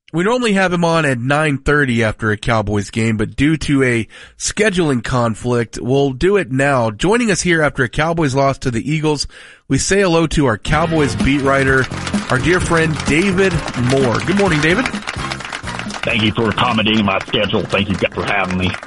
We normally have him on at 9:30 after a Cowboys game, but due to a scheduling conflict, we'll do it now. Joining us here after a Cowboys loss to the Eagles, we say hello to our Cowboys beat writer, our dear friend David Moore. Good morning, David. Thank you for accommodating my schedule. Thank you for having me.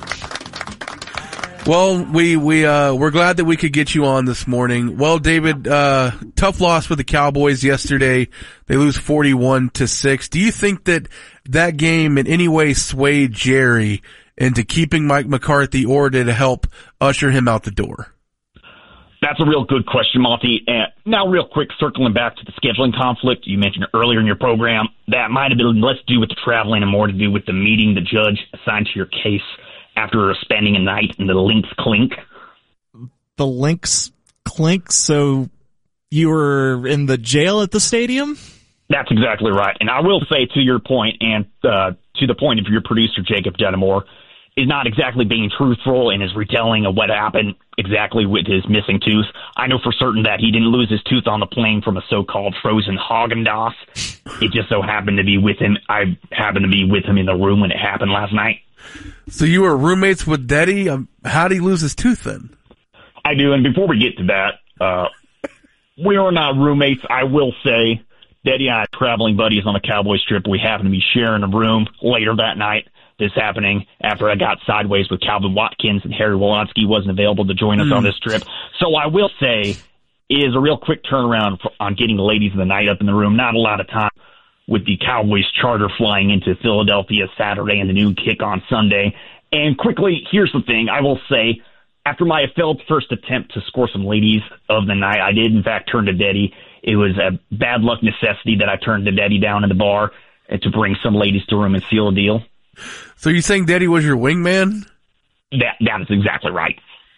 Well, we're glad that we could get you on this morning. Well, David, tough loss for the Cowboys yesterday. They lose 41-6. Do you think that game in any way swayed Jerry into keeping Mike McCarthy, or did it help usher him out the door? That's a real good question, Monty. And now real quick, circling back to the scheduling conflict you mentioned earlier in your program, that might have been less to do with the traveling and more to do with the meeting the judge assigned to your case after spending a night in the Lynx Clink. The Lynx Clink? So you were in the jail at the stadium? That's exactly right. And I will say, to your point, and to the point of your producer, Jacob Denimore, is not exactly being truthful in his retelling of what happened exactly with his missing tooth. I know for certain that he didn't lose his tooth on the plane from a so-called frozen Haagen-Dazs. It just so happened to be with him. I happened to be with him in the room when it happened last night. So you were roommates with Deddy? How did he lose his tooth then? I do, and before we get to that, we are not roommates. I will say, Deddy and I are traveling buddies on a Cowboys trip. We happened to be sharing a room later that night. This happening after I got sideways with Calvin Watkins, and Harry Wolonsky wasn't available to join us on this trip. So I will say it is a real quick turnaround on getting the ladies of the night up in the room. Not a lot of time with the Cowboys charter flying into Philadelphia Saturday and the noon kick on Sunday. And quickly, here's the thing. I will say, after my failed first attempt to score some ladies of the night, I did, in fact, turn to Deddy. It was a bad luck necessity that I turned to Deddy down in the bar to bring some ladies to the room and seal a deal. So you saying Deddy was your wingman? That is exactly right.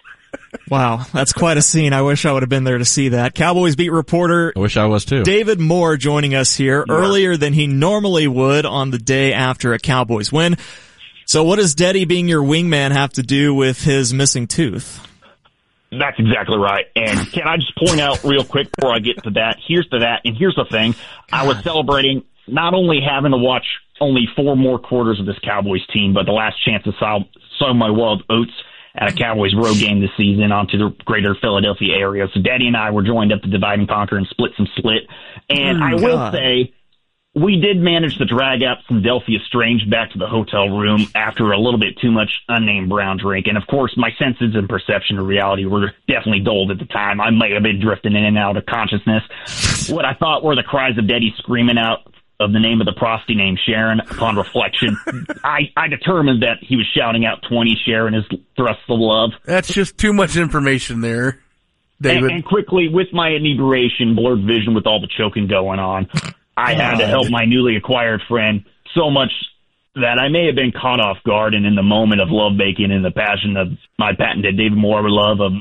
Wow, that's quite a scene. I wish I would have been there to see that. Cowboys beat reporter, I wish I was too, David Moore, joining us here earlier than he normally would on the day after a Cowboys win. So what does Deddy being your wingman have to do with his missing tooth? That's exactly right. And can I just point out real quick before I get to that, here's the thing. I was celebrating not only having to watch only 4 more quarters of this Cowboys team, but the last chance to sow my wild oats at a Cowboys road game this season onto the greater Philadelphia area. So Daddy and I were joined up to divide and conquer and split some split. And I will say, we did manage to drag out some Delphia Strange back to the hotel room after a little bit too much unnamed brown drink. And, of course, my senses and perception of reality were definitely dulled at the time. I might have been drifting in and out of consciousness. What I thought were the cries of Deddy screaming out of the name of the prosty named Sharon. Upon reflection, I determined that he was shouting out 20 Sharon as thrust of love. That's just too much information there, David. And quickly, with my inebriation, blurred vision with all the choking going on, I had to help my newly acquired friend so much that I may have been caught off guard, and in the moment of love making and the passion of my patented David Moore love of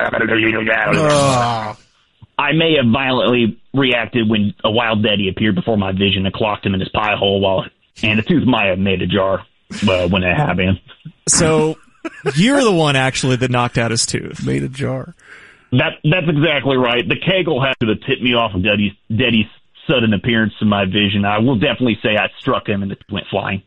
I may have violently reacted when a wild Deddy appeared before my vision and clocked him in his pie hole, and the tooth might have made ajar when it happened. So you're the one actually that knocked out his tooth. Made ajar. That's exactly right. The kegel had to tip me off of Deddy's sudden appearance in my vision. I will definitely say I struck him and it went flying.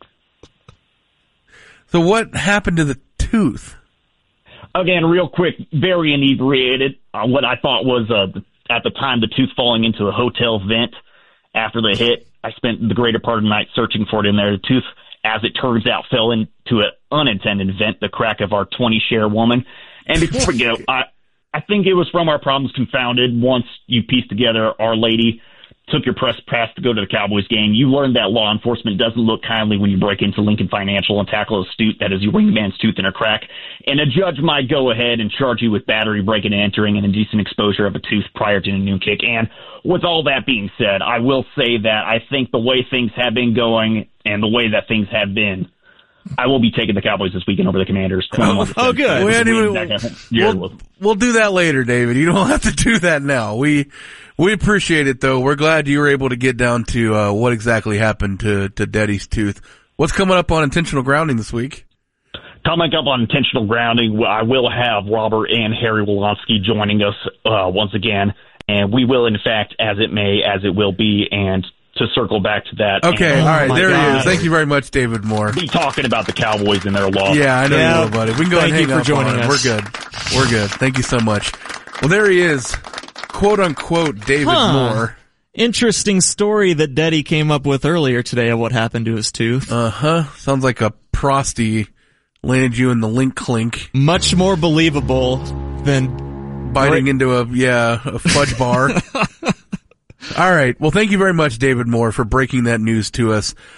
So what happened to the tooth? Again, real quick, very inebriated. What I thought was, at the time, the tooth falling into a hotel vent after the hit. I spent the greater part of the night searching for it in there. The tooth, as it turns out, fell into an unintended vent, the crack of our 20-share woman. And before we go, I think it was from our problems confounded. Once you piece together Our Lady took your press pass to go to the Cowboys game, you learned that law enforcement doesn't look kindly when you break into Lincoln Financial and tackle a astute that is your wingman's tooth in a crack. And a judge might go ahead and charge you with battery, breaking and entering, and indecent exposure of a tooth prior to the noon kick. And with all that being said, I will say that I think the way things have been going and the way that things have been, I will be taking the Cowboys this weekend over the Commanders. Oh, good. We'll do that later, David. You don't have to do that now. We appreciate it, though. We're glad you were able to get down to what exactly happened to Deddy's tooth. What's coming up on Intentional Grounding this week? Coming up on Intentional Grounding, I will have Robert and Harry Wolonsky joining us once again. And we will, in fact, as it will be, and to circle back to that. Okay, and, all right, there God. he is. Thank you very much, David Moore. be talking about the Cowboys and their loss. Yeah, I know Yeah. you will, buddy. We can go Thank ahead and you hang for up joining on it. us. We're good. We're good. Thank you so much. Well, there he is. Quote unquote David Moore. Interesting story that Deddy came up with earlier today of what happened to his tooth. Sounds like a prosty landed you in the link clink, Much more believable than biting into a fudge bar. All right. Well, thank you very much, David Moore, for breaking that news to us.